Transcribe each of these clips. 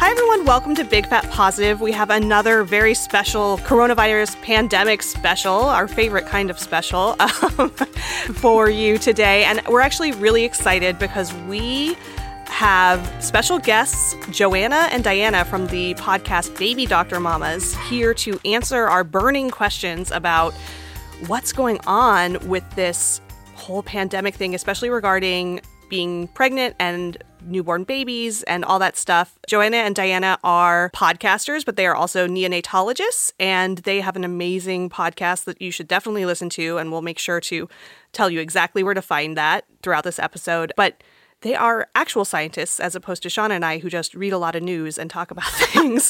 Hi, everyone. Welcome to Big Fat Positive. We have another very special coronavirus pandemic special, our favorite kind of special, for you today. And we're actually really excited because we have special guests, Joanna and Diana from the podcast Baby Doctor Mamas, here to answer our burning questions about what's going on with this whole pandemic thing, especially regarding being pregnant and newborn babies and all that stuff. Joanna and Diana are podcasters, but they are also neonatologists, and they have an amazing podcast that you should definitely listen to, and we'll make sure to tell you exactly where to find that throughout this episode. But they are actual scientists as opposed to Shauna and I, who just read a lot of news and talk about things.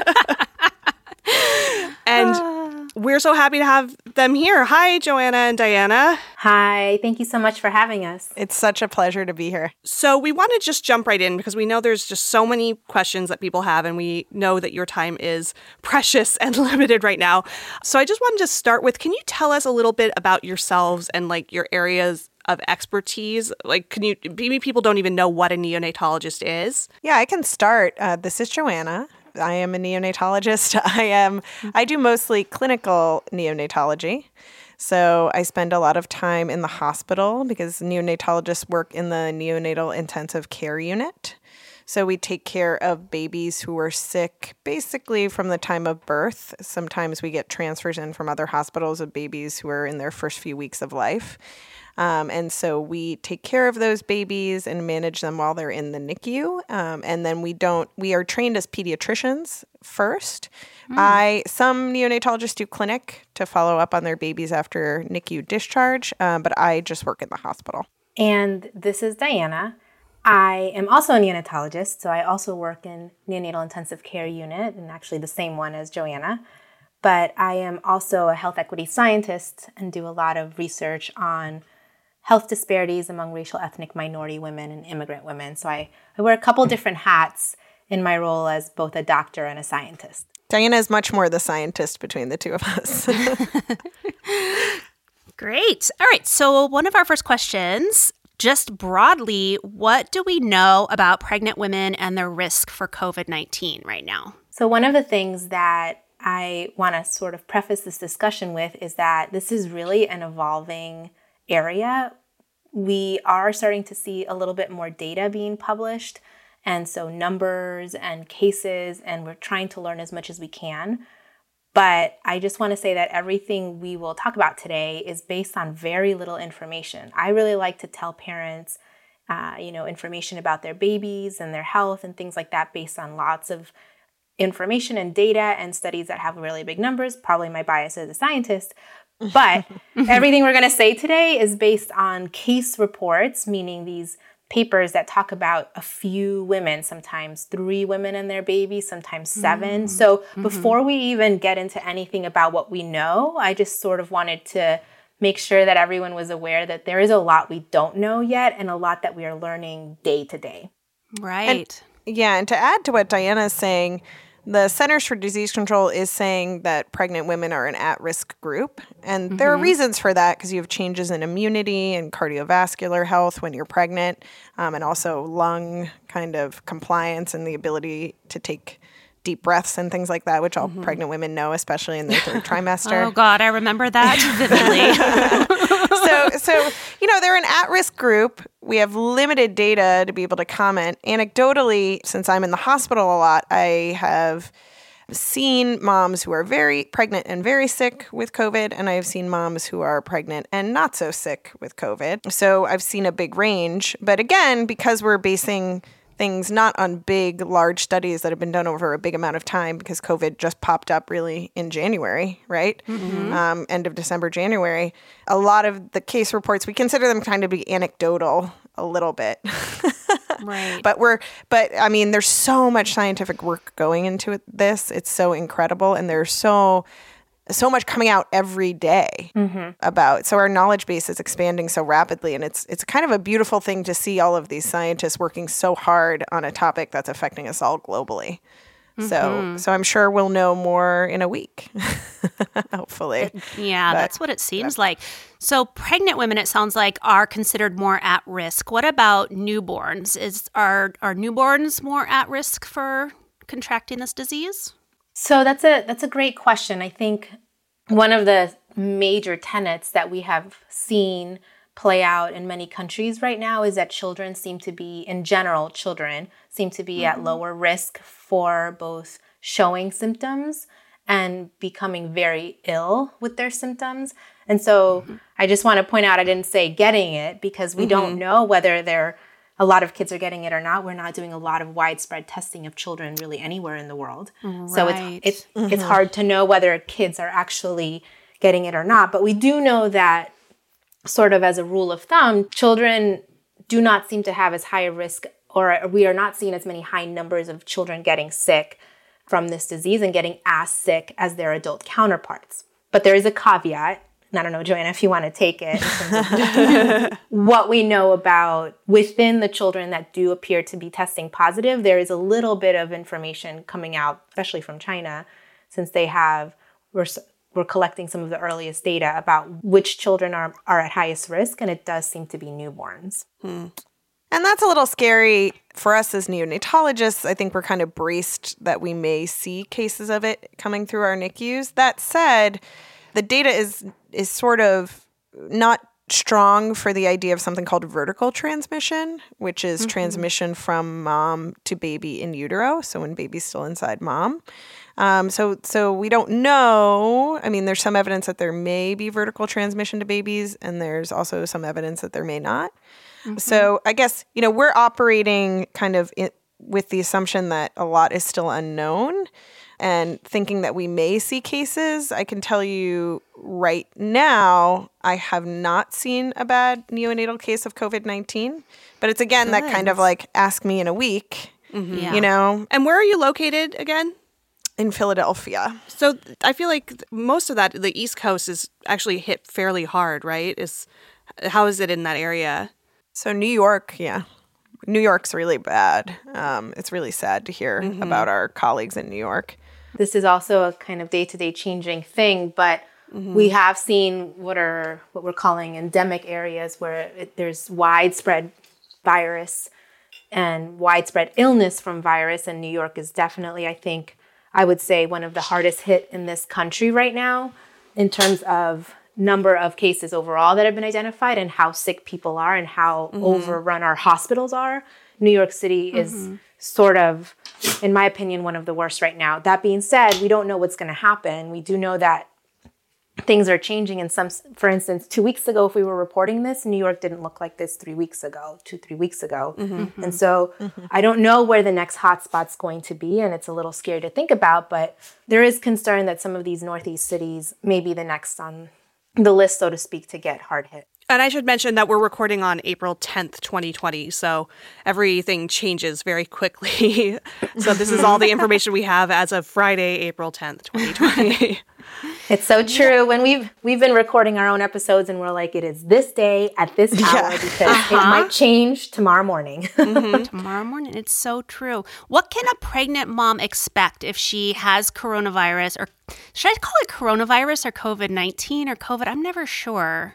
And we're so happy to have them here. Hi, Joanna and Diana. Hi, thank you so much for having us. It's such a pleasure to be here. So we want to just jump right in because we know there's just so many questions that people have, and we know that your time is precious and limited right now. So I just wanted to start with, can you tell us a little bit about yourselves and like your areas of expertise? Like, maybe people don't even know what a neonatologist is. Yeah, I can start. This is Joanna. I am a neonatologist. I do mostly clinical neonatology. So I spend a lot of time in the hospital because neonatologists work in the neonatal intensive care unit. So we take care of babies who are sick basically from the time of birth. Sometimes we get transfers in from other hospitals of babies who are in their first few weeks of life. And so we take care of those babies and manage them while they're in the NICU. And then we are trained as pediatricians first. Some neonatologists do clinic to follow up on their babies after NICU discharge, but I just work in the hospital. And this is Diana. I am also a neonatologist, so I also work in neonatal intensive care unit, and actually the same one as Joanna. But I am also a health equity scientist and do a lot of research on health disparities among racial ethnic minority women and immigrant women. So I wear a couple different hats in my role as both a doctor and a scientist. Diana is much more the scientist between the two of us. Great. All right. So one of our first questions, just broadly, what do we know about pregnant women and their risk for COVID-19 right now? So one of the things that I want to sort of preface this discussion with is that this is really an evolving area. We are starting to see a little bit more data being published, and so numbers and cases, and we're trying to learn as much as we can. But I just want to say that everything we will talk about today is based on very little information. I really like to tell parents, information about their babies and their health and things like that based on lots of information and data and studies that have really big numbers, probably my bias as a scientist. But everything we're going to say today is based on case reports, meaning these papers that talk about a few women, sometimes 3 women and their babies, sometimes 7. So before we even get into anything about what we know, I just sort of wanted to make sure that everyone was aware that there is a lot we don't know yet and a lot that we are learning day to day. Right. And to add to what Diana is saying, the Centers for Disease Control is saying that pregnant women are an at-risk group. And there are reasons for that because you have changes in immunity and cardiovascular health when you're pregnant, and also lung kind of compliance and the ability to take deep breaths and things like that, which all pregnant women know, especially in their third trimester. Oh, God, I remember that vividly. So, they're an at-risk group. We have limited data to be able to comment. Anecdotally, since I'm in the hospital a lot, I have seen moms who are very pregnant and very sick with COVID, and I have seen moms who are pregnant and not so sick with COVID. So I've seen a big range. But again, because we're basing things not on big, large studies that have been done over a big amount of time, because COVID just popped up really in January, right? End of December, January. A lot of the case reports, we consider them kind of be anecdotal a little bit. Right. But I mean, there's so much scientific work going into this. It's so incredible. And there's so much coming out every day about. So our knowledge base is expanding so rapidly, and it's kind of a beautiful thing to see all of these scientists working so hard on a topic that's affecting us all globally. So I'm sure we'll know more in a week, hopefully. That's what it seems like. So pregnant women, it sounds like, are considered more at risk. What about newborns? Are newborns more at risk for contracting this disease? So that's a great question. I think one of the major tenets that we have seen play out in many countries right now is that children seem to be at lower risk for both showing symptoms and becoming very ill with their symptoms. And so I just want to point out, I didn't say getting it because we don't know whether a lot of kids are getting it or not. We're not doing a lot of widespread testing of children really anywhere in the world. Right. So it's hard to know whether kids are actually getting it or not. But we do know that, sort of as a rule of thumb, children do not seem to have as high a risk, or we are not seeing as many high numbers of children getting sick from this disease and getting as sick as their adult counterparts. But there is a caveat. And I don't know, Joanna, if you want to take it. In terms of what we know about within the children that do appear to be testing positive, there is a little bit of information coming out, especially from China, since we're collecting some of the earliest data about which children are at highest risk, and it does seem to be newborns. And that's a little scary for us as neonatologists. I think we're kind of braced that we may see cases of it coming through our NICUs. That said, the data is sort of not strong for the idea of something called vertical transmission, which is transmission from mom to baby in utero. So when baby's still inside mom. So we don't know. I mean, there's some evidence that there may be vertical transmission to babies, and there's also some evidence that there may not. So I guess, we're operating kind of with the assumption that a lot is still unknown and thinking that we may see cases. I can tell you right now, I have not seen a bad neonatal case of COVID-19. But it's, again, that kind of like ask me in a week, And where are you located again? In Philadelphia. So I feel like most of that, the East Coast is actually hit fairly hard, right? How is it in that area? So New York, New York's really bad. It's really sad to hear about our colleagues in New York. This is also a kind of day-to-day changing thing, but we have seen what we're calling endemic areas where there's widespread virus and widespread illness from virus, and New York is definitely, I would say, one of the hardest hit in this country right now in terms of number of cases overall that have been identified and how sick people are and how overrun our hospitals are. New York City is sort of, in my opinion, one of the worst right now. That being said, we don't know what's going to happen. We do know that things are changing. And for instance, 2 weeks ago, if we were reporting this, New York didn't look like this 3 weeks ago. And so I don't know where the next hotspot's going to be, and it's a little scary to think about, but there is concern that some of these Northeast cities may be the next on the list, so to speak, to get hard hit. And I should mention that we're recording on April 10th, 2020, so everything changes very quickly. So this is all the information we have as of Friday, April 10th, 2020. It's so true. When we've been recording our own episodes and we're like, it is this day at this hour because it might change tomorrow morning. Tomorrow morning. It's so true. What can a pregnant mom expect if she has coronavirus, or should I call it coronavirus or COVID-19 or COVID? I'm never sure.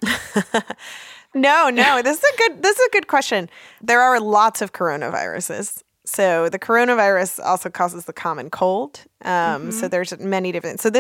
No. This is a good question. There are lots of coronaviruses. So the coronavirus also causes the common cold. So there's many different. So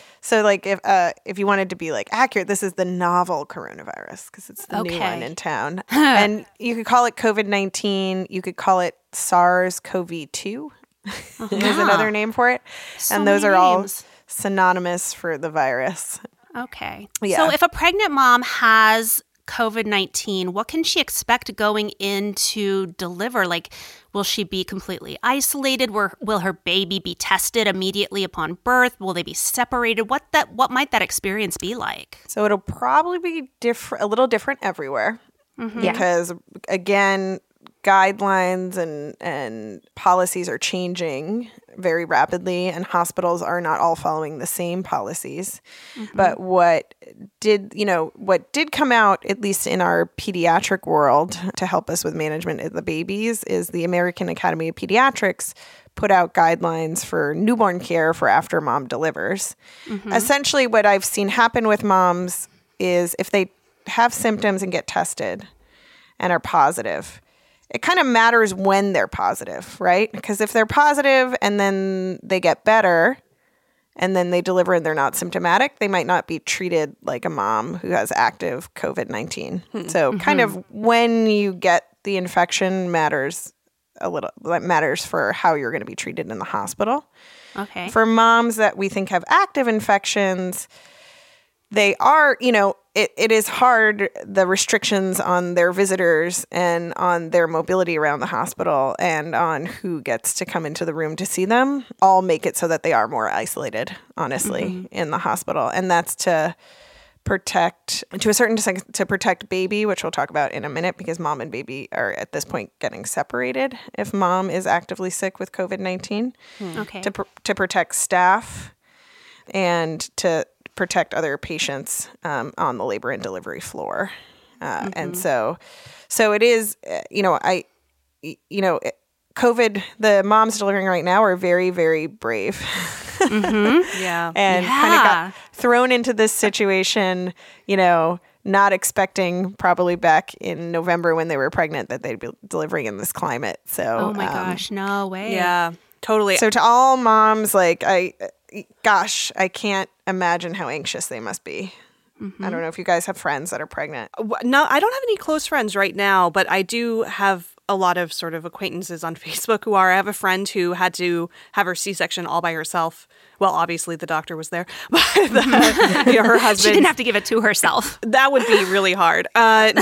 if you wanted to be like accurate, this is the novel coronavirus because it's the new one in town. And you could call it COVID-19. You could call it SARS-CoV-2. There's another name for it. And those are all synonymous for the virus. Okay. Yeah. So if a pregnant mom has COVID-19, what can she expect going into deliver? Like, will she be completely isolated? Will her baby be tested immediately upon birth? Will they be separated? What might that experience be like? So it'll probably be a little different everywhere because, again, guidelines and policies are changing very rapidly, and hospitals are not all following the same policies. But what did come out, at least in our pediatric world, to help us with management of the babies is the American Academy of Pediatrics put out guidelines for newborn care for after mom delivers. Essentially, what I've seen happen with moms is if they have symptoms and get tested and are positive, it kind of matters when they're positive, right? Because if they're positive and then they get better and then they deliver and they're not symptomatic, they might not be treated like a mom who has active COVID-19. So kind of when you get the infection matters a little. That matters for how you're going to be treated in the hospital. Okay. For moms that we think have active infections, they are, it is hard, the restrictions on their visitors and on their mobility around the hospital and on who gets to come into the room to see them all make it so that they are more isolated, honestly, in the hospital. And that's to protect, to a certain extent, to protect baby, which we'll talk about in a minute, because mom and baby are at this point getting separated if mom is actively sick with COVID-19. Okay. To protect staff and to protect other patients on the labor and delivery floor. And so it is, COVID, the moms delivering right now are very, very brave. Yeah. And kind of got thrown into this situation, not expecting probably back in November when they were pregnant that they'd be delivering in this climate. So, oh my gosh, no way. Yeah, totally. So to all moms, I can't imagine how anxious they must be. I don't know if you guys have friends that are pregnant. No, I don't have any close friends right now, but I do have a lot of sort of acquaintances on Facebook who are. I have a friend who had to have her C-section all by herself. Well, obviously the doctor was there, but her husband. She didn't have to give it to herself. That would be really hard. Her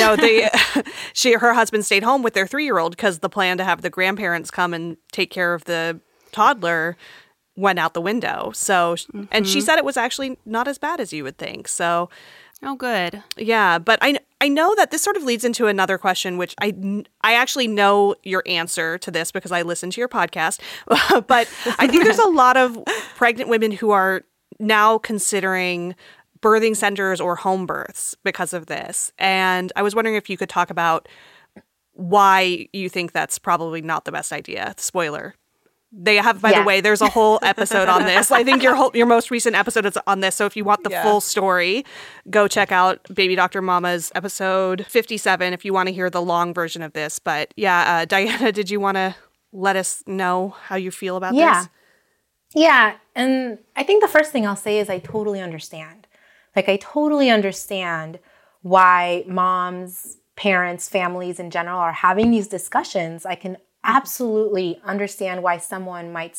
husband stayed home with their 3-year-old because the plan to have the grandparents come and take care of the toddler went out the window. So, and she said it was actually not as bad as you would think. So, oh, good. Yeah, but I know that this sort of leads into another question, which I actually know your answer to this because I listened to your podcast. But I think there's a lot of pregnant women who are now considering birthing centers or home births because of this. And I was wondering if you could talk about why you think that's probably not the best idea. Spoiler. They have, by the way, there's a whole episode on this. I think your most recent episode is on this. So if you want the full story, go check out Baby Doctor Mama's episode 57 if you want to hear the long version of this. But Diana, did you want to let us know how you feel about this? Yeah. And I think the first thing I'll say is I totally understand. I totally understand why moms, parents, families in general are having these discussions. I can absolutely understand why someone might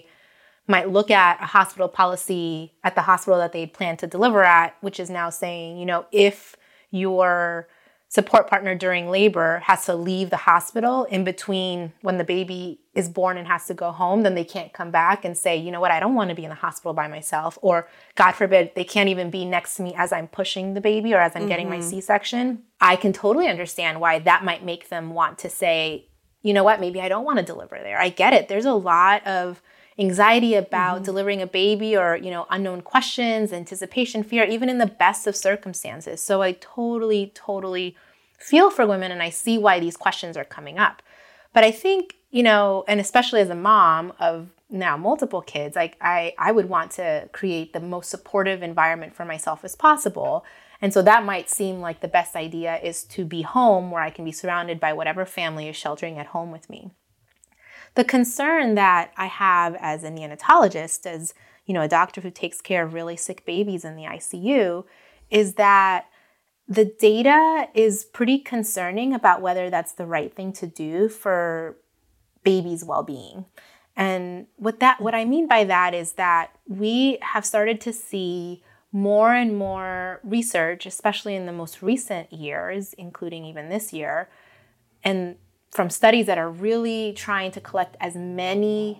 look at a hospital policy at the hospital that they'd planned to deliver at, which is now saying, if your support partner during labor has to leave the hospital in between when the baby is born and has to go home, then they can't come back and say, you know what, I don't want to be in the hospital by myself. Or God forbid, they can't even be next to me as I'm pushing the baby or as I'm getting my C-section. I can totally understand why that might make them want to say, you know what, maybe I don't want to deliver there. I get it. There's a lot of anxiety about delivering a baby or, unknown questions, anticipation, fear, even in the best of circumstances. So I totally, totally feel for women and I see why these questions are coming up. But I think, and especially as a mom of now multiple kids, I would want to create the most supportive environment for myself as possible. And so that might seem like the best idea is to be home where I can be surrounded by whatever family is sheltering at home with me. The concern that I have as a neonatologist, as a doctor who takes care of really sick babies in the ICU, is that the data is pretty concerning about whether that's the right thing to do for babies' well-being. And what I mean by that is that we have started to see more and more research, especially in the most recent years, including even this year, and from studies that are really trying to collect as many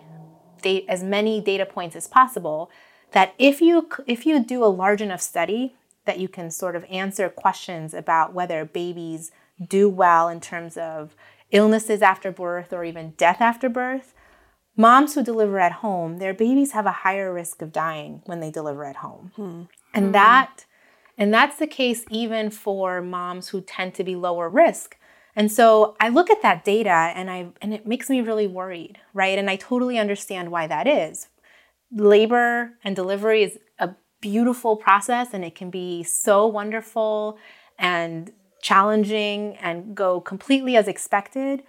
data points as possible, that if you do a large enough study that you can sort of answer questions about whether babies do well in terms of illnesses after birth or even death after birth, moms who deliver at home, their babies have a higher risk of dying when they deliver at home. And that's the case even for moms who tend to be lower risk. And so I look at that data and it makes me really worried, right? And I totally understand why that is. Labor and delivery is a beautiful process and it can be so wonderful and challenging and go completely as expected.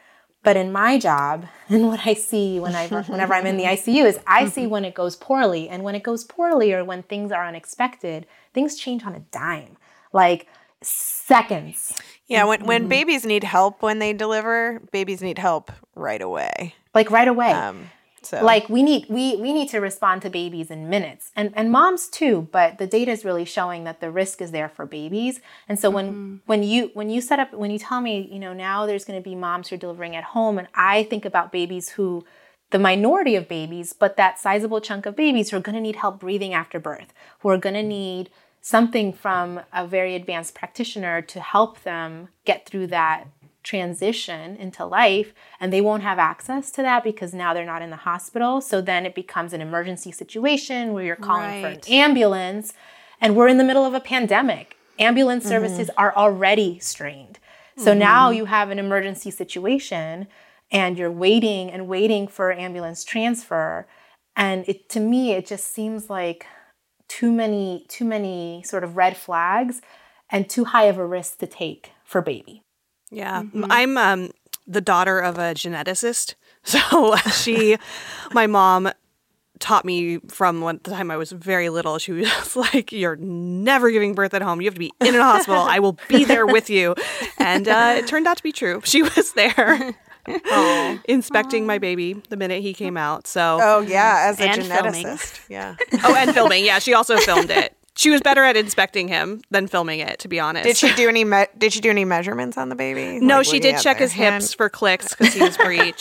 But in my job, and what I see whenever I'm in the ICU is I see when it goes poorly. And when it goes poorly or when things are unexpected, things change on a dime, like seconds. Yeah, when babies need help when they deliver, babies need help right away. Like right away. So like we need to respond to babies in minutes, and moms too. But the data is really showing that the risk is there for babies. And so when you tell me, now there's going to be moms who are delivering at home, and I think about babies who, the minority of babies, but that sizable chunk of babies who are going to need help breathing after birth, who are going to need something from a very advanced practitioner to help them get through that transition into life, and they won't have access to that because now they're not in the hospital. So then it becomes an emergency situation where you're calling for an ambulance, and we're in the middle of a pandemic. Ambulance services are already strained. So now you have an emergency situation and you're waiting for ambulance transfer. And to me, it just seems like too many sort of red flags and too high of a risk to take for baby. Yeah, I'm the daughter of a geneticist. So my mom taught me from the time I was very little. She was like, you're never giving birth at home. You have to be in a hospital. I will be there with you. And it turned out to be true. She was there inspecting my baby the minute he came out. So as a and geneticist. Filming. Yeah. And filming. Yeah, she also filmed it. She was better at inspecting him than filming it, to be honest. Did she do any measurements on the baby? No, she did check his hips for clicks because he was breech.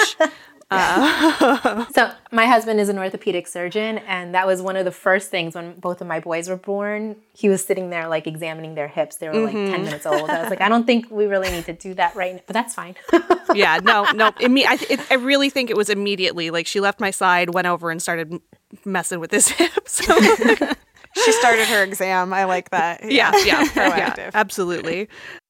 So my husband is an orthopedic surgeon, and that was one of the first things when both of my boys were born. He was sitting there like examining their hips. They were like 10 minutes old. I was like, I don't think we really need to do that right now, but that's fine. Yeah, no. I really think it was immediately. Like, she left my side, went over and started messing with his hips. She started her exam. I like that. Yeah, proactive. Yeah, absolutely.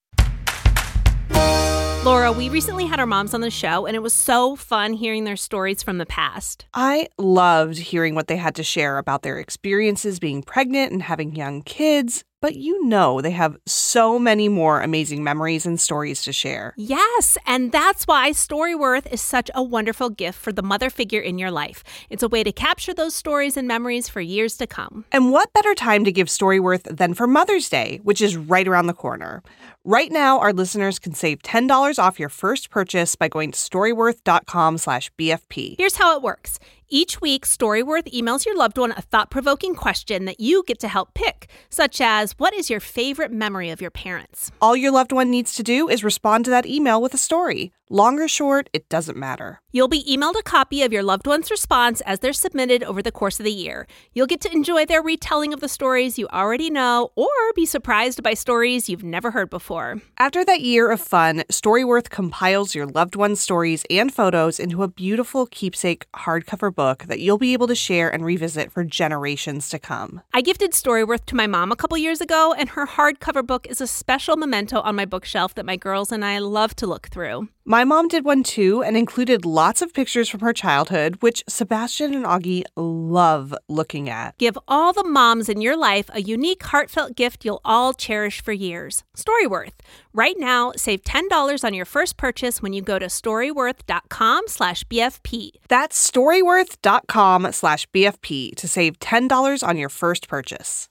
Laura, we recently had our moms on the show, and it was so fun hearing their stories from the past. I loved hearing what they had to share about their experiences being pregnant and having young kids. But they have so many more amazing memories and stories to share. Yes, and that's why Storyworth is such a wonderful gift for the mother figure in your life. It's a way to capture those stories and memories for years to come. And what better time to give Storyworth than for Mother's Day, which is right around the corner. Right now, our listeners can save $10 off your first purchase by going to storyworth.com/BFP. Here's how it works. Each week, Storyworth emails your loved one a thought-provoking question that you get to help pick, such as, what is your favorite memory of your parents? All your loved one needs to do is respond to that email with a story. Long or short, it doesn't matter. You'll be emailed a copy of your loved one's response as they're submitted over the course of the year. You'll get to enjoy their retelling of the stories you already know, or be surprised by stories you've never heard before. After that year of fun, Storyworth compiles your loved one's stories and photos into a beautiful keepsake hardcover book that you'll be able to share and revisit for generations to come. I gifted Storyworth to my mom a couple years ago, and her hardcover book is a special memento on my bookshelf that my girls and I love to look through. My mom did one too and included lots of pictures from her childhood, which Sebastian and Augie love looking at. Give all the moms in your life a unique, heartfelt gift you'll all cherish for years. Storyworth. Right now, save $10 on your first purchase when you go to storyworth.com/BFP. That's storyworth.com/BFP to save $10 on your first purchase.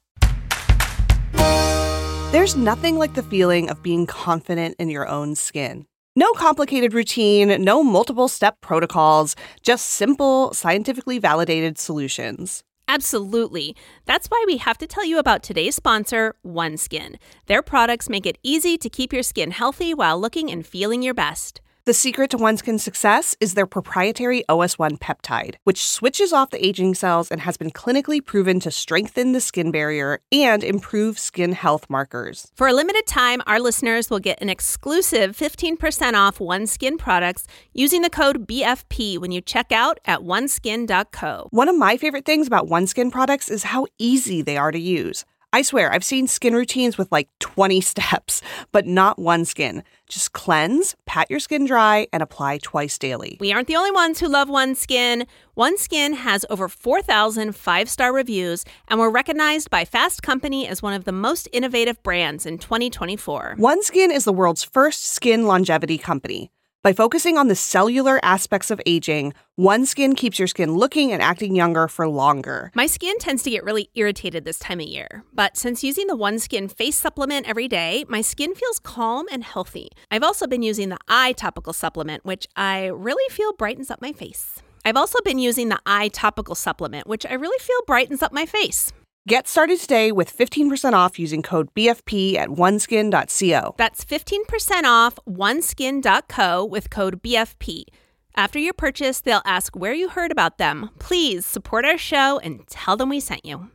There's nothing like the feeling of being confident in your own skin. No complicated routine, no multiple-step protocols, just simple, scientifically validated solutions. Absolutely. That's why we have to tell you about today's sponsor, OneSkin. Their products make it easy to keep your skin healthy while looking and feeling your best. The secret to OneSkin's success is their proprietary OS1 peptide, which switches off the aging cells and has been clinically proven to strengthen the skin barrier and improve skin health markers. For a limited time, our listeners will get an exclusive 15% off OneSkin products using the code BFP when you check out at oneskin.co. One of my favorite things about OneSkin products is how easy they are to use. I swear, I've seen skin routines with like 20 steps, but not OneSkin. Just cleanse, pat your skin dry, and apply twice daily. We aren't the only ones who love OneSkin. OneSkin has over 4,000 five-star reviews, and we're recognized by Fast Company as one of the most innovative brands in 2024. OneSkin is the world's first skin longevity company. By focusing on the cellular aspects of aging, OneSkin keeps your skin looking and acting younger for longer. My skin tends to get really irritated this time of year, but since using the OneSkin face supplement every day, my skin feels calm and healthy. I've also been using the eye topical supplement, which I really feel brightens up my face. Get started today with 15% off using code BFP at oneskin.co. That's 15% off oneskin.co with code BFP. After your purchase, they'll ask where you heard about them. Please support our show and tell them we sent you.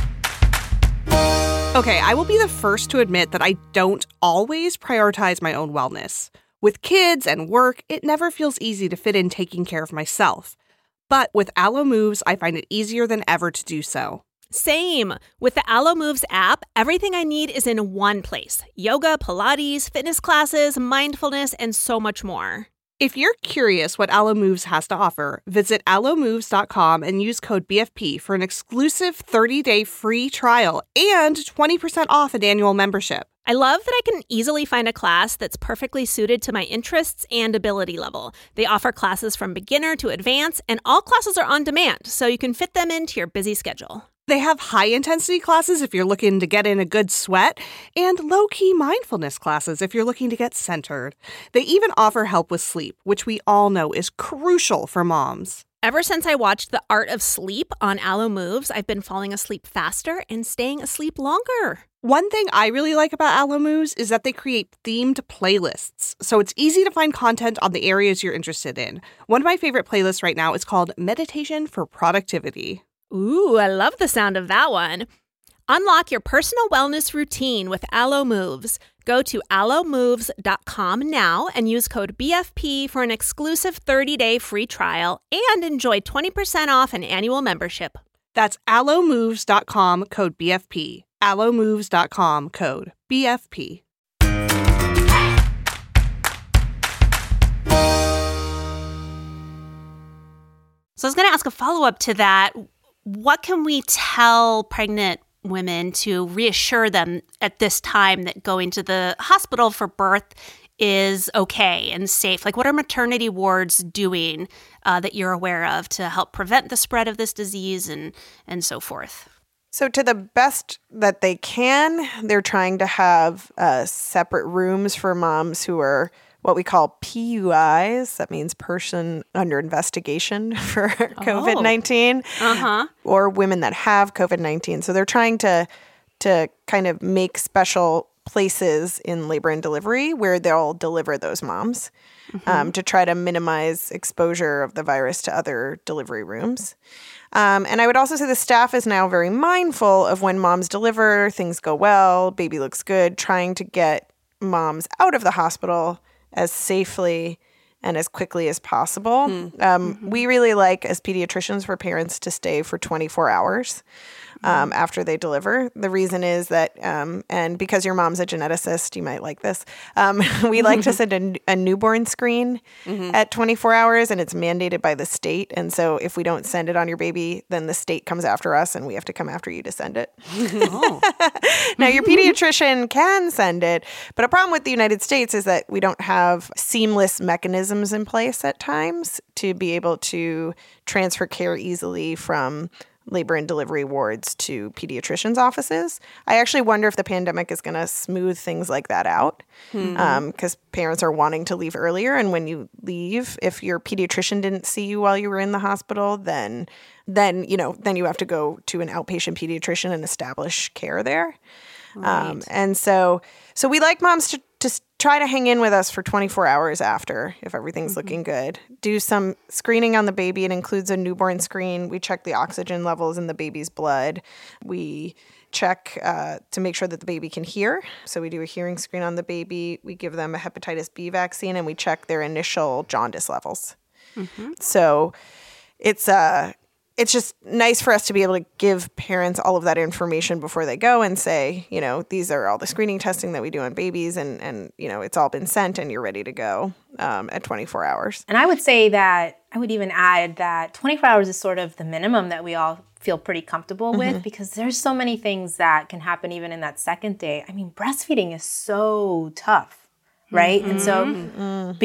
Okay, I will be the first to admit that I don't always prioritize my own wellness. With kids and work, it never feels easy to fit in taking care of myself. But with Alo Moves, I find it easier than ever to do so. Same. With the Alo Moves app, everything I need is in one place. Yoga, Pilates, fitness classes, mindfulness, and so much more. If you're curious what Alo Moves has to offer, visit alomoves.com and use code BFP for an exclusive 30-day free trial and 20% off an annual membership. I love that I can easily find a class that's perfectly suited to my interests and ability level. They offer classes from beginner to advanced, and all classes are on demand, so you can fit them into your busy schedule. They have high-intensity classes if you're looking to get in a good sweat, and low-key mindfulness classes if you're looking to get centered. They even offer help with sleep, which we all know is crucial for moms. Ever since I watched The Art of Sleep on Alo Moves, I've been falling asleep faster and staying asleep longer. One thing I really like about Alo Moves is that they create themed playlists, so it's easy to find content on the areas you're interested in. One of my favorite playlists right now is called Meditation for Productivity. Ooh, I love the sound of that one. Unlock your personal wellness routine with Alo Moves. Go to alomoves.com now and use code BFP for an exclusive 30-day free trial and enjoy 20% off an annual membership. That's alomoves.com, code BFP. alomoves.com, code BFP. So I was going to ask a follow-up to that. What can we tell pregnant women to reassure them at this time that going to the hospital for birth is okay and safe? Like, what are maternity wards doing that you're aware of to help prevent the spread of this disease and so forth? So to the best that they can, they're trying to have separate rooms for moms who are what we call PUIs. That means person under investigation for COVID-19, or women that have COVID-19. So they're trying to kind of make special places in labor and delivery where they'll deliver those moms to try to minimize exposure of the virus to other delivery rooms. And I would also say the staff is now very mindful of when moms deliver, things go well, baby looks good, trying to get moms out of the hospital as safely and as quickly as possible. We really like, as pediatricians, for parents to stay for 24 hours after they deliver. The reason is that, and because your mom's a geneticist, you might like this, we like to send a newborn screen at 24 hours, and it's mandated by the state. And so if we don't send it on your baby, then the state comes after us, and we have to come after you to send it. Now, your pediatrician can send it, but a problem with the United States is that we don't have seamless mechanisms in place at times to be able to transfer care easily from labor and delivery wards to pediatricians' offices. I actually wonder if the pandemic is going to smooth things like that out, because parents are wanting to leave earlier. And when you leave, if your pediatrician didn't see you while you were in the hospital, then you have to go to an outpatient pediatrician and establish care there. Right. And so we like moms to try to hang in with us for 24 hours after, if everything's looking good. Do some screening on the baby. It includes a newborn screen. We check the oxygen levels in the baby's blood. We check to make sure that the baby can hear. So we do a hearing screen on the baby. We give them a hepatitis B vaccine, and we check their initial jaundice levels. So it's just nice for us to be able to give parents all of that information before they go and say, these are all the screening testing that we do on babies, and it's all been sent and you're ready to go at 24 hours. And I would say that I would even add that 24 hours is sort of the minimum that we all feel pretty comfortable with, because there's so many things that can happen even in that second day. I mean, breastfeeding is so tough, right? And so being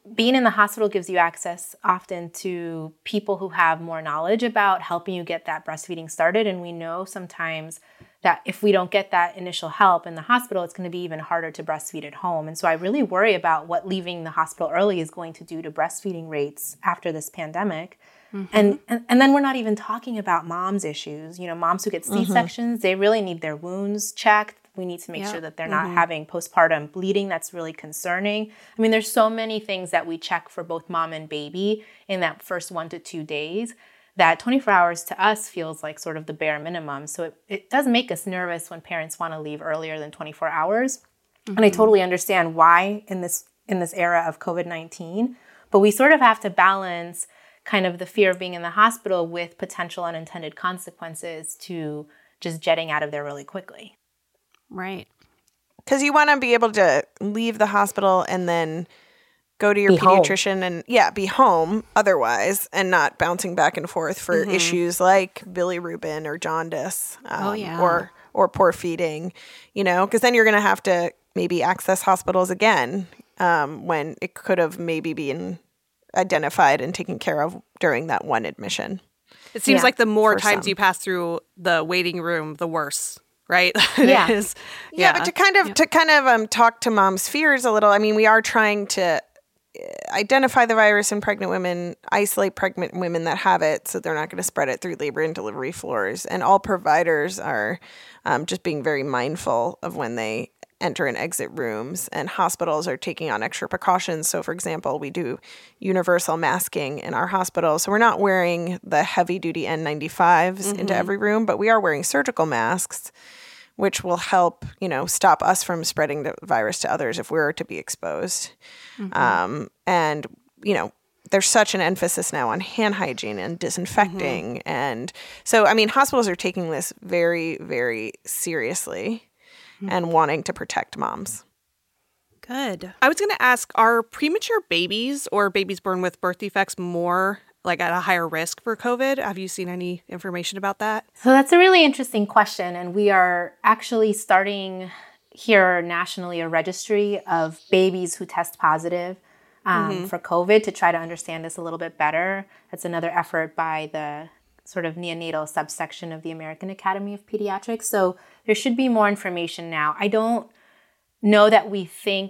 being in the hospital gives you access often to people who have more knowledge about helping you get that breastfeeding started. And we know sometimes that if we don't get that initial help in the hospital, it's going to be even harder to breastfeed at home. And so I really worry about what leaving the hospital early is going to do to breastfeeding rates after this pandemic. And then we're not even talking about moms' issues. You know, moms who get C-sections, they really need their wounds checked. We need to make sure that they're not having postpartum bleeding. That's really concerning. I mean, there's so many things that we check for both mom and baby in that first 1 to 2 days that 24 hours to us feels like sort of the bare minimum. So it does make us nervous when parents want to leave earlier than 24 hours. And I totally understand why in this era of COVID-19. But we sort of have to balance kind of the fear of being in the hospital with potential unintended consequences to just jetting out of there really quickly. Right. Because you want to be able to leave the hospital and then go to your pediatrician and be home otherwise and not bouncing back and forth for issues like bilirubin or jaundice or poor feeding, you know, because then you're going to have to maybe access hospitals again when it could have maybe been identified and taken care of during that one admission. It seems like the more times you pass through the waiting room, the worse. Right? It is. Yeah, but to kind of talk to mom's fears a little. I mean, we are trying to identify the virus in pregnant women, isolate pregnant women that have it so they're not going to spread it through labor and delivery floors. And all providers are just being very mindful of when they enter and exit rooms, and hospitals are taking on extra precautions. So, for example, we do universal masking in our hospital. So we're not wearing the heavy-duty N95s into every room, but we are wearing surgical masks, which will help, you know, stop us from spreading the virus to others if we were to be exposed. And, you know, there's such an emphasis now on hand hygiene and disinfecting. And so, I mean, hospitals are taking this very, very seriously and wanting to protect moms. Good. I was going to ask, are premature babies or babies born with birth defects more like at a higher risk for COVID? Have you seen any information about that? So that's a really interesting question. And we are actually starting here nationally a registry of babies who test positive for COVID to try to understand this a little bit better. That's another effort by the sort of neonatal subsection of the American Academy of Pediatrics. So there should be more information now. I don't know that we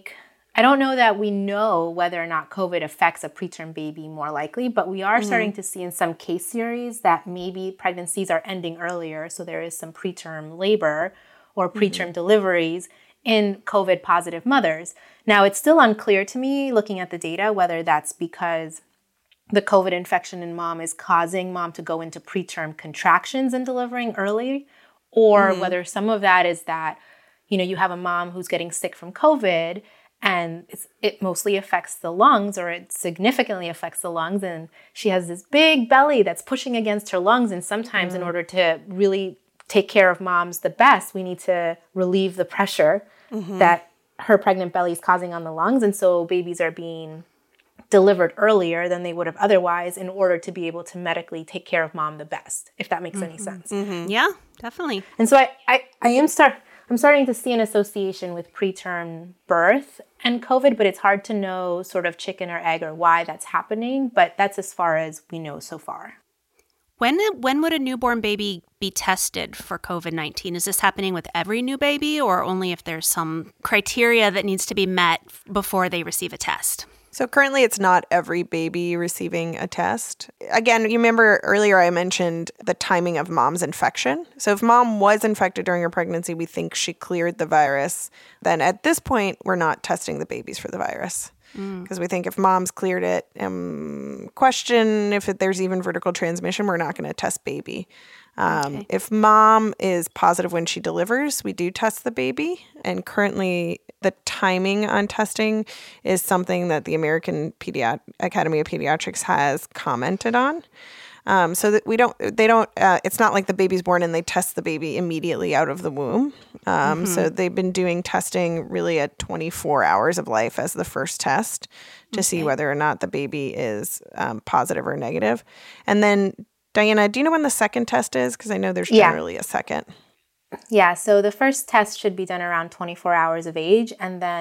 know whether or not COVID affects a preterm baby more likely, but we are starting to see in some case series that maybe pregnancies are ending earlier. So there is some preterm labor or preterm deliveries in COVID positive mothers. Now, it's still unclear to me looking at the data whether that's because the COVID infection in mom is causing mom to go into preterm contractions and delivering early, or whether some of that is that, you know, you have a mom who's getting sick from COVID and it mostly affects the lungs, or it significantly affects the lungs, and she has this big belly that's pushing against her lungs. And sometimes in order to really take care of moms the best, we need to relieve the pressure that her pregnant belly is causing on the lungs. And so babies are being delivered earlier than they would have otherwise in order to be able to medically take care of mom the best, if that makes any sense. Yeah, definitely. And so I'm starting to see an association with preterm birth and COVID, but it's hard to know sort of chicken or egg or why that's happening, but that's as far as we know so far. When would a newborn baby be tested for COVID-19? Is this happening with every new baby, or only if there's some criteria that needs to be met before they receive a test? So currently it's not every baby receiving a test. Again, you remember earlier I mentioned the timing of mom's infection. So if mom was infected during her pregnancy, we think she cleared the virus. Then at this point, we're not testing the babies for the virus. Because we think if mom's cleared it, question if there's even vertical transmission, we're not going to test baby. If mom is positive when she delivers, we do test the baby. And currently the timing on testing is something that the American Academy of Pediatrics has commented on. So that it's not like the baby's born and they test the baby immediately out of the womb. So they've been doing testing really at 24 hours of life as the first test to see whether or not the baby is positive or negative. And then, Diana, do you know when the second test is? Because I know there's generally a second. Yeah, so the first test should be done around 24 hours of age, and then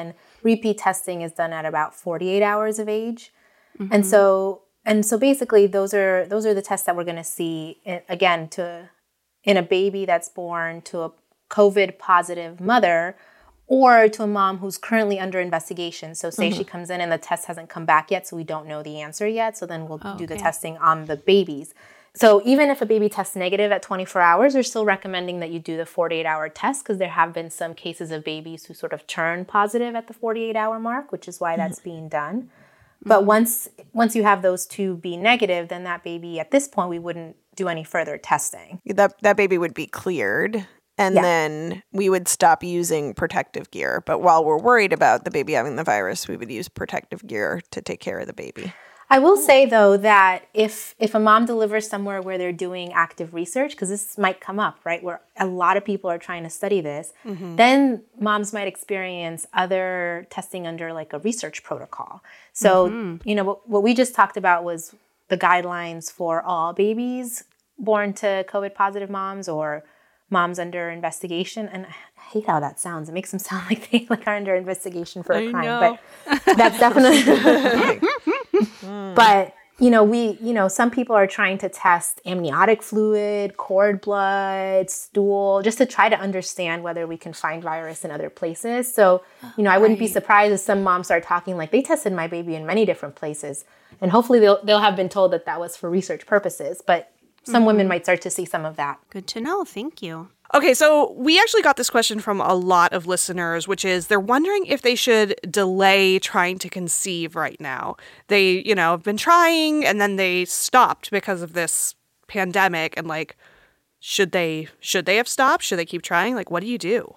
repeat testing is done at about 48 hours of age. And so basically those are the tests that we're going to see again in a baby that's born to a COVID positive mother or to a mom who's currently under investigation. So say she comes in and the test hasn't come back yet, so we don't know the answer yet. So then we'll do the testing on the babies. So even if a baby tests negative at 24 hours, we're still recommending that you do the 48-hour test because there have been some cases of babies who sort of turn positive at the 48-hour mark, which is why that's being done. But once you have those two be negative, then that baby, at this point, we wouldn't do any further testing. That baby would be cleared, and then we would stop using protective gear. But while we're worried about the baby having the virus, we would use protective gear to take care of the baby. I will say, though, that if a mom delivers somewhere where they're doing active research, because this might come up, right, where a lot of people are trying to study this, then moms might experience other testing under like a research protocol. So, what we just talked about was the guidelines for all babies born to COVID positive moms or moms under investigation. And I hate how that sounds. It makes them sound like they are under investigation for a crime. But that's definitely... But, some people are trying to test amniotic fluid, cord blood, stool, just to try to understand whether we can find virus in other places. So, I wouldn't be surprised if some moms start talking like they tested my baby in many different places. And hopefully they'll have been told that was for research purposes. But some women might start to see some of that. Good to know. Thank you. Okay, so we actually got this question from a lot of listeners, which is they're wondering if they should delay trying to conceive right now. They, have been trying and then they stopped because of this pandemic. And should they have stopped? Should they keep trying? What do you do?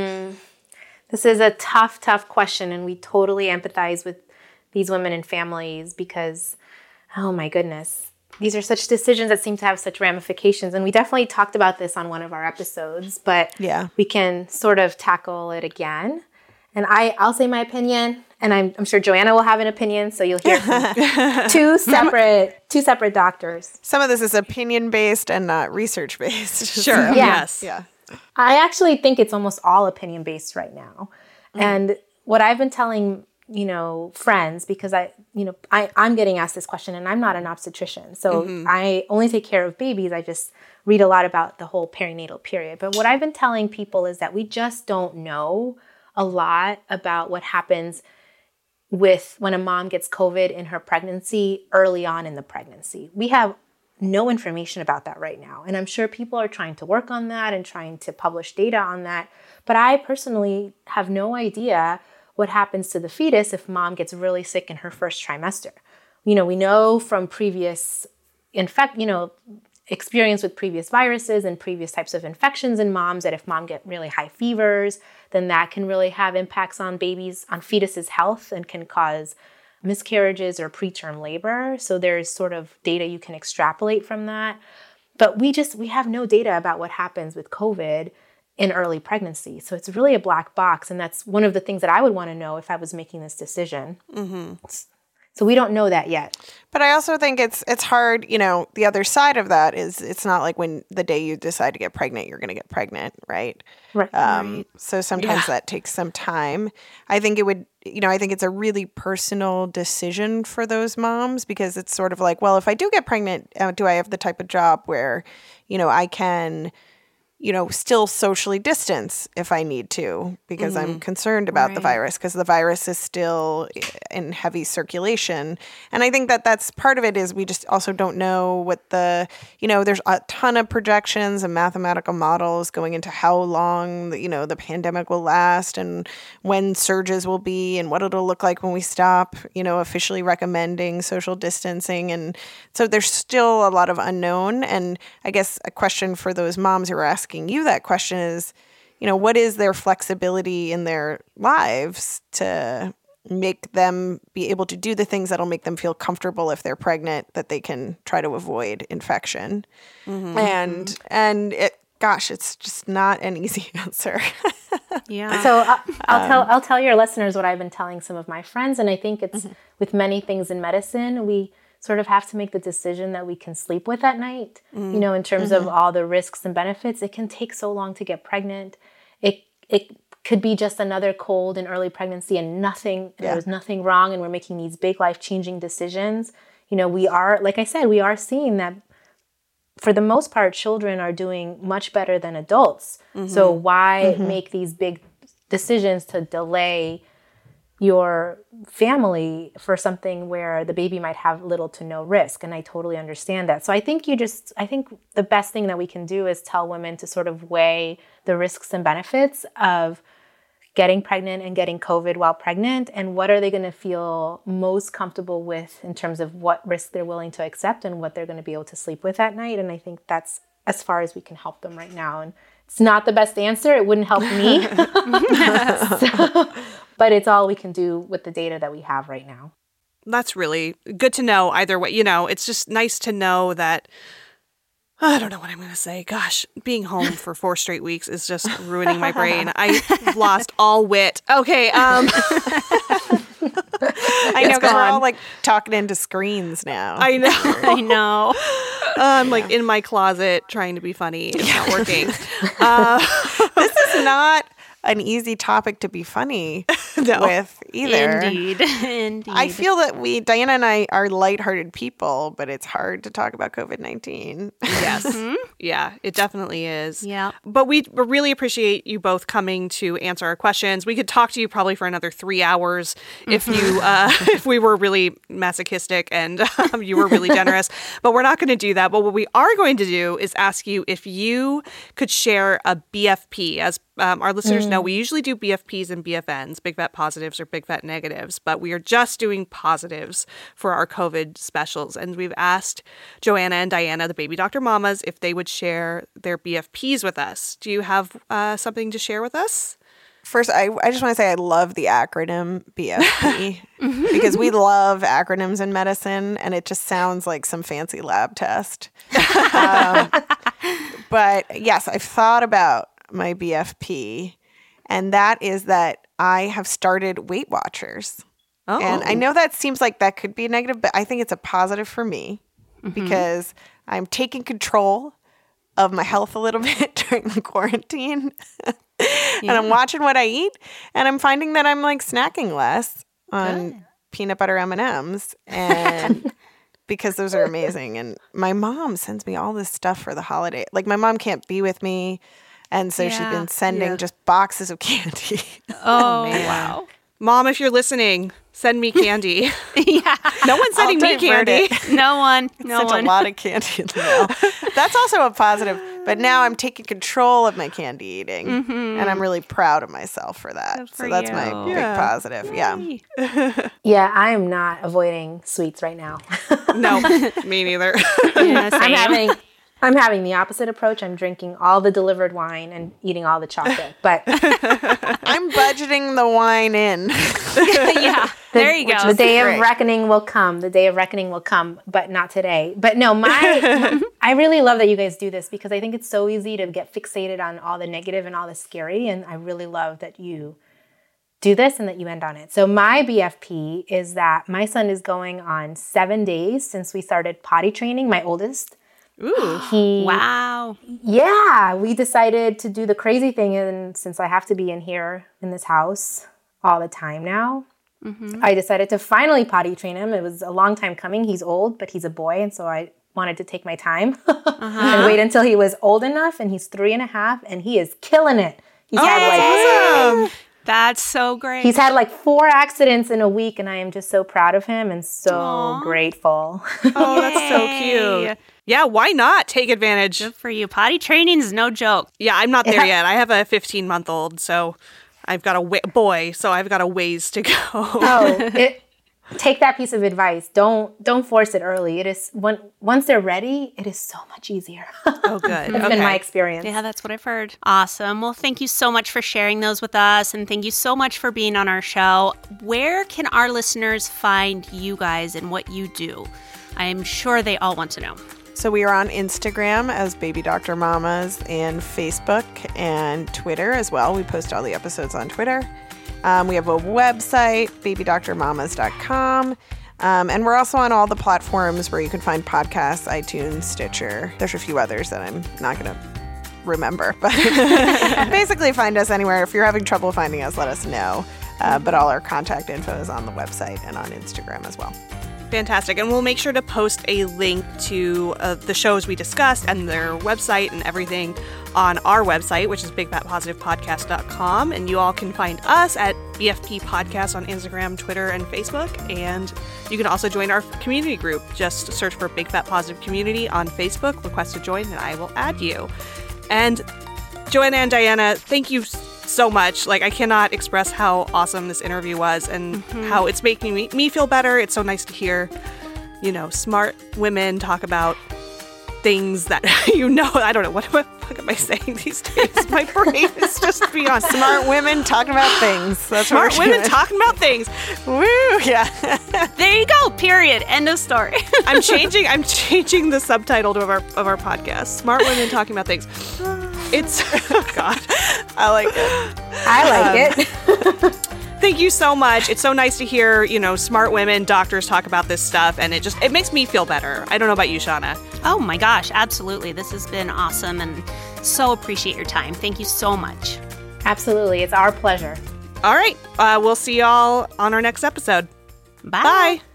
This is a tough question. And we totally empathize with these women and families because, oh my goodness. These are such decisions that seem to have such ramifications. And we definitely talked about this on one of our episodes, but we can sort of tackle it again. And I'll say my opinion, and I'm sure Joanna will have an opinion, so you'll hear from two separate doctors. Some of this is opinion-based and not research-based. Sure. Yes. Yeah. I actually think it's almost all opinion-based right now. And what I've been telling friends, because I'm getting asked this question and I'm not an obstetrician. So I only take care of babies. I just read a lot about the whole perinatal period. But what I've been telling people is that we just don't know a lot about what happens with when a mom gets COVID in her pregnancy early on in the pregnancy. We have no information about that right now. And I'm sure people are trying to work on that and trying to publish data on that. But I personally have no idea what happens to the fetus if mom gets really sick in her first trimester. We know from previous experience with previous viruses and previous types of infections in moms that if mom get really high fevers, then that can really have impacts on fetuses' health and can cause miscarriages or preterm labor. So there's sort of data you can extrapolate from that. But we have no data about what happens with COVID in early pregnancy. So it's really a black box. And that's one of the things that I would want to know if I was making this decision. So we don't know that yet. But I also think it's hard, the other side of that is it's not like when the day you decide to get pregnant, you're going to get pregnant, right? Right. So sometimes that takes some time. I think I think it's a really personal decision for those moms because it's sort of like, well, if I do get pregnant, do I have the type of job where, I can still socially distance if I need to because I'm concerned about the virus because the virus is still in heavy circulation. And I think that that's part of it is we just also don't know what there's a ton of projections and mathematical models going into how long, the pandemic will last and when surges will be and what it'll look like when we stop, officially recommending social distancing. And so there's still a lot of unknown. And I guess a question for those moms who are asking you that question is, what is their flexibility in their lives to make them be able to do the things that'll make them feel comfortable if they're pregnant, that they can try to avoid infection. And it's just not an easy answer. Yeah. So I'll tell your listeners what I've been telling some of my friends. And I think it's with many things in medicine, we sort of have to make the decision that we can sleep with at night, in terms of all the risks and benefits. It can take so long to get pregnant. It could be just another cold in early pregnancy and there was nothing wrong, and we're making these big life-changing decisions. We are, like I said, we are seeing that for the most part, children are doing much better than adults. Mm-hmm. So why make these big decisions to delay your family for something where the baby might have little to no risk? And I totally understand that. So I think the best thing that we can do is tell women to sort of weigh the risks and benefits of getting pregnant and getting COVID while pregnant, and what are they going to feel most comfortable with in terms of what risk they're willing to accept and what they're going to be able to sleep with at night. And I think that's as far as we can help them right now. And it's not the best answer. It wouldn't help me. But it's all we can do with the data that we have right now. That's really good to know either way. It's just nice to know that, I don't know what I'm going to say. Gosh, being home for 4 straight weeks is just ruining my brain. I've lost all wit. Okay. I know, because we're all like talking into screens now. I know. I know. I'm like in my closet trying to be funny. It's not working. This is not an easy topic to be funny with either. Indeed. I feel that Diana and I are lighthearted people, but it's hard to talk about COVID-19. Yes. Yeah, it definitely is. Yeah. But we really appreciate you both coming to answer our questions. We could talk to you probably for another 3 hours if you if we were really masochistic and you were really generous. But we're not going to do that. But what we are going to do is ask you if you could share a BFP. As our listeners know, we usually do BFPs and BFNs, big fat positives or big fat negatives, but we are just doing positives for our COVID specials. And we've asked Joanna and Diana, the Baby Doctor Mamas, if they would share their BFPs with us. Do you have something to share with us? First, I just want to say I love the acronym BFP because we love acronyms in medicine, and it just sounds like some fancy lab test. But yes, I've thought about my BFP, and that is that I have started Weight Watchers. Oh. And I know that seems like that could be a negative, but I think it's a positive for me because I'm taking control of my health a little bit during the quarantine. And I'm watching what I eat, and I'm finding that I'm like snacking less on peanut butter M&Ms, and because those are amazing. And my mom sends me all this stuff for the holiday. Like, my mom can't be with me, and so she's been sending just boxes of candy. Oh, wow. Mom, if you're listening, send me candy. No one's sending me candy. No one. A lot of candy in the mail. That's also a positive. But now I'm taking control of my candy eating, and I'm really proud of myself for that. So that's my big positive. Yeah. Yeah, I am not avoiding sweets right now. No, me neither. Yeah, I'm having the opposite approach. I'm drinking all the delivered wine and eating all the chocolate. But I'm budgeting the wine in. Yeah, there you go. The day of reckoning will come. The day of reckoning will come, but not today. But no, I really love that you guys do this because I think it's so easy to get fixated on all the negative and all the scary. And I really love that you do this and that you end on it. So my BFP is that my son is going on 7 days since we started potty training, my oldest. Ooh, wow. Yeah, we decided to do the crazy thing, and since I have to be in here in this house all the time now, I decided to finally potty train him. It was a long time coming. He's old, but he's a boy, and so I wanted to take my time and wait until he was old enough, and he's 3.5, and he is killing it. He's awesome. That's so great. He's had like 4 accidents in a week, and I am just so proud of him and so grateful. Oh, that's so cute. Yeah, why not take advantage? Good for you. Potty training is no joke. Yeah, I'm not there yet. I have a 15-month-old, so I've got a so I've got a ways to go. Take that piece of advice. Don't force it early. It is once they're ready, it is so much easier. Oh, good. That's been my experience. Yeah, that's what I've heard. Awesome. Well, thank you so much for sharing those with us, and thank you so much for being on our show. Where can our listeners find you guys and what you do? I am sure they all want to know. So we are on Instagram as Baby Doctor Mamas, and Facebook and Twitter as well. We post all the episodes on Twitter. We have a website, babydoctormamas.com. And we're also on all the platforms where you can find podcasts, iTunes, Stitcher. There's a few others that I'm not going to remember. But basically find us anywhere. If you're having trouble finding us, let us know. But all our contact info is on the website and on Instagram as well. Fantastic. And we'll make sure to post a link to the shows we discussed and their website and everything on our website, which is bigfatpositivepodcast.com. And you all can find us at BFP Podcast on Instagram, Twitter, and Facebook. And you can also join our community group. Just search for Big Fat Positive Community on Facebook, request to join, and I will add you. And Joanna and Diana, thank you so much. Like, I cannot express how awesome this interview was and how it's making me feel better. It's so nice to hear, smart women talk about things that, I don't know, what am I saying these days? My brain is just beyond. Smart women talking about things. That's smart women talking about things. Woo, yeah. There you go, period. End of story. I'm changing the subtitle of our podcast. Smart women talking about things. It's, oh God. I like it. I like it. Thank you so much. It's so nice to hear, smart women, doctors talk about this stuff, and it makes me feel better. I don't know about you, Shauna. Oh my gosh, absolutely. This has been awesome, and so appreciate your time. Thank you so much. Absolutely. It's our pleasure. All right. We'll see y'all on our next episode. Bye. Bye.